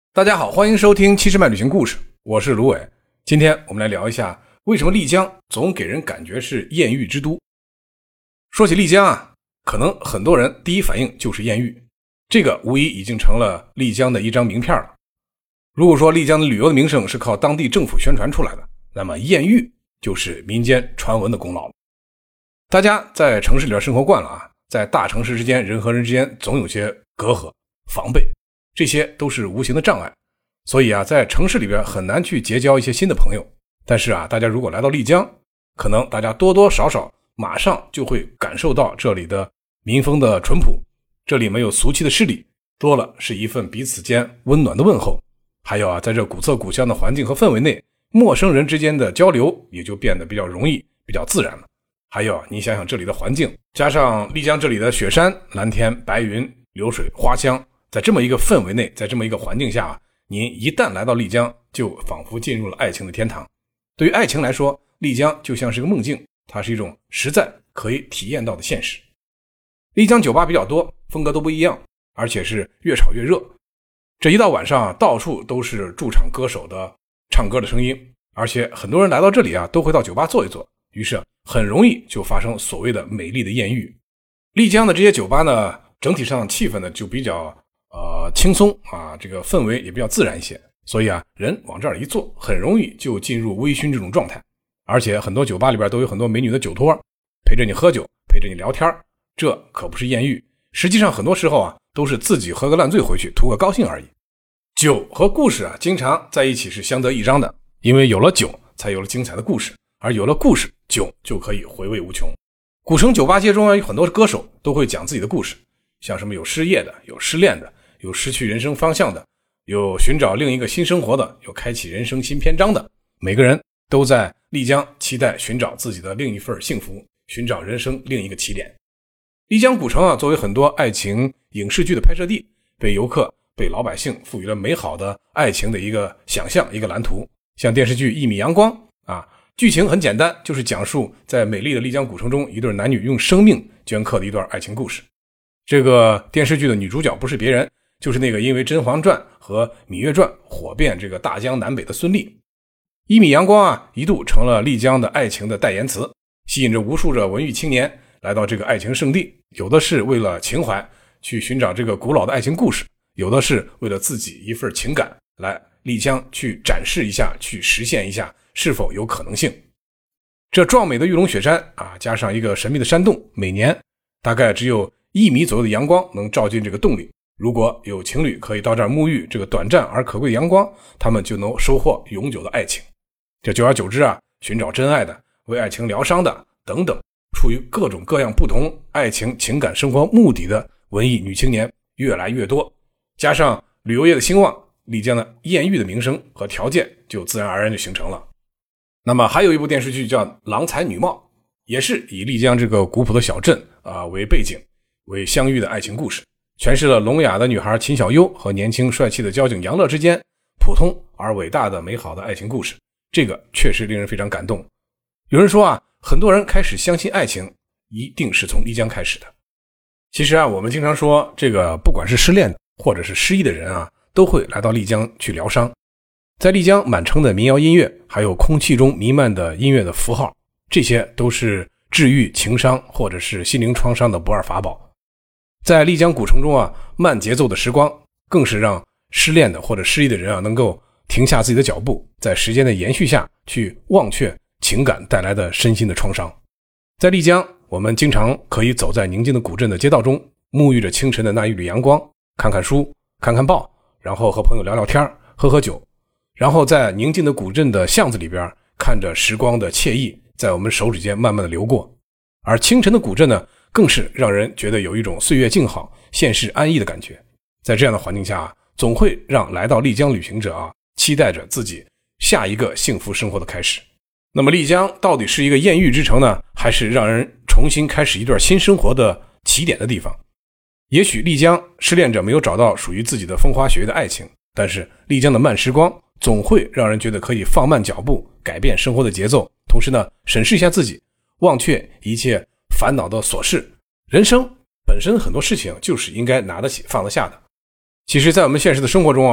大家好，欢迎收听七十迈旅行故事，我是卢伟。今天我们来聊一下为什么丽江总给人感觉是艳遇之都。说起丽江啊，可能很多人第一反应就是艳遇，这个无疑已经成了丽江的一张名片了。如果说丽江的旅游的名声是靠当地政府宣传出来的，那么艳遇就是民间传闻的功劳了。大家在城市里边生活惯了啊，在大城市之间，人和人之间总有些隔阂、防备，这些都是无形的障碍。所以啊，在城市里边很难去结交一些新的朋友。但是啊，大家如果来到丽江，可能大家多多少少马上就会感受到这里的民风的淳朴，这里没有俗气的势力，多了是一份彼此间温暖的问候。还有啊，在这古色古香的环境和氛围内，陌生人之间的交流也就变得比较容易，比较自然了。还有你想想这里的环境，加上丽江这里的雪山、蓝天、白云、流水、花香，在这么一个氛围内，在这么一个环境下，您一旦来到丽江，就仿佛进入了爱情的天堂。对于爱情来说，丽江就像是个梦境，它是一种实在可以体验到的现实。丽江酒吧比较多，风格都不一样，而且是越炒越热。这一到晚上，到处都是驻场歌手的唱歌的声音，而且很多人来到这里啊，都会到酒吧坐一坐，于是很容易就发生所谓的美丽的艳遇。丽江的这些酒吧呢，整体上气氛呢就比较轻松啊，这个氛围也比较自然一些，所以啊，人往这儿一坐，很容易就进入微醺这种状态。而且很多酒吧里边都有很多美女的酒托，陪着你喝酒，陪着你聊天，这可不是艳遇，实际上很多时候啊，都是自己喝个烂醉回去，图个高兴而已。酒和故事啊，经常在一起是相得益彰的，因为有了酒，才有了精彩的故事，而有了故事，酒就可以回味无穷。古城酒吧街中啊，有很多歌手都会讲自己的故事，像什么有失业的，有失恋的，有失去人生方向的，有寻找另一个新生活的，有开启人生新篇章的。每个人都在丽江期待寻找自己的另一份幸福，寻找人生另一个起点。丽江古城啊，作为很多爱情影视剧的拍摄地，被游客、被老百姓赋予了美好的爱情的一个想象、一个蓝图。像电视剧《一米阳光》啊，剧情很简单，就是讲述在美丽的丽江古城中，一对男女用生命镌刻的一段爱情故事。这个电视剧的女主角不是别人，就是那个因为《甄嬛传》和《芈月传》火遍这个大江南北的孙俪。一米阳光啊，一度成了丽江的爱情的代言词，吸引着无数的文艺青年来到这个爱情圣地，有的是为了情怀去寻找这个古老的爱情故事，有的是为了自己一份情感来丽江去展示一下，去实现一下是否有可能性。这壮美的玉龙雪山啊，加上一个神秘的山洞，每年大概只有1米左右的阳光能照进这个洞里。如果有情侣可以到这儿沐浴这个短暂而可贵的阳光，他们就能收获永久的爱情。这久而久之啊，寻找真爱的，为爱情疗伤的等等，出于各种各样不同爱情情感生活目的的文艺女青年越来越多，加上旅游业的兴旺，丽江的艳遇的名声和条件就自然而然就形成了。那么还有一部电视剧叫《郎才女貌》，也是以丽江这个古朴的小镇为背景，为相遇的爱情故事，诠释了聋哑的女孩秦小优和年轻帅气的交警杨乐之间普通而伟大的美好的爱情故事。这个确实令人非常感动。有人说啊，很多人开始相信爱情一定是从丽江开始的。其实啊，我们经常说这个不管是失恋的或者是失意的人啊，都会来到丽江去疗伤。在丽江满城的民谣音乐，还有空气中弥漫的音乐的符号，这些都是治愈情伤或者是心灵创伤的不二法宝。在丽江古城中啊，慢节奏的时光更是让失恋的或者失意的人啊，能够停下自己的脚步，在时间的延续下去忘却情感带来的身心的创伤。在丽江，我们经常可以走在宁静的古镇的街道中，沐浴着清晨的那一缕阳光，看看书，看看报，然后和朋友聊聊天，喝喝酒，然后在宁静的古镇的巷子里边，看着时光的惬意在我们手指间慢慢的流过。而清晨的古镇呢，更是让人觉得有一种岁月静好、现世安逸的感觉。在这样的环境下，总会让来到丽江旅行者期待着自己下一个幸福生活的开始。那么丽江到底是一个艳遇之城呢，还是让人重新开始一段新生活的起点的地方？也许丽江失恋者没有找到属于自己的风花雪月的爱情，但是丽江的慢时光总会让人觉得可以放慢脚步，改变生活的节奏，同时呢，审视一下自己，忘却一切烦恼的琐事。人生本身很多事情就是应该拿得起放得下的。其实在我们现实的生活中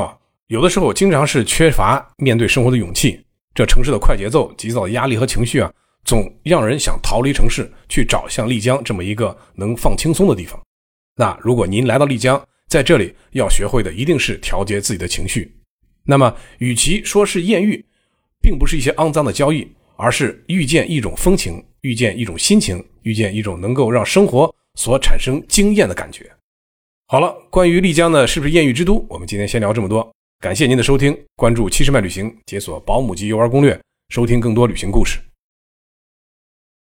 有的时候经常是缺乏面对生活的勇气，这城市的快节奏、急躁的压力和情绪总让人想逃离城市，去找像丽江这么一个能放轻松的地方。那如果您来到丽江，在这里要学会的一定是调节自己的情绪。那么与其说是艳遇，并不是一些肮脏的交易，而是遇见一种风情，遇见一种心情，遇见一种能够让生活所产生惊艳的感觉。好了，关于丽江呢是不是艳遇之都，我们今天先聊这么多。感谢您的收听，关注70迈旅行，解锁保姆级游玩攻略，收听更多旅行故事。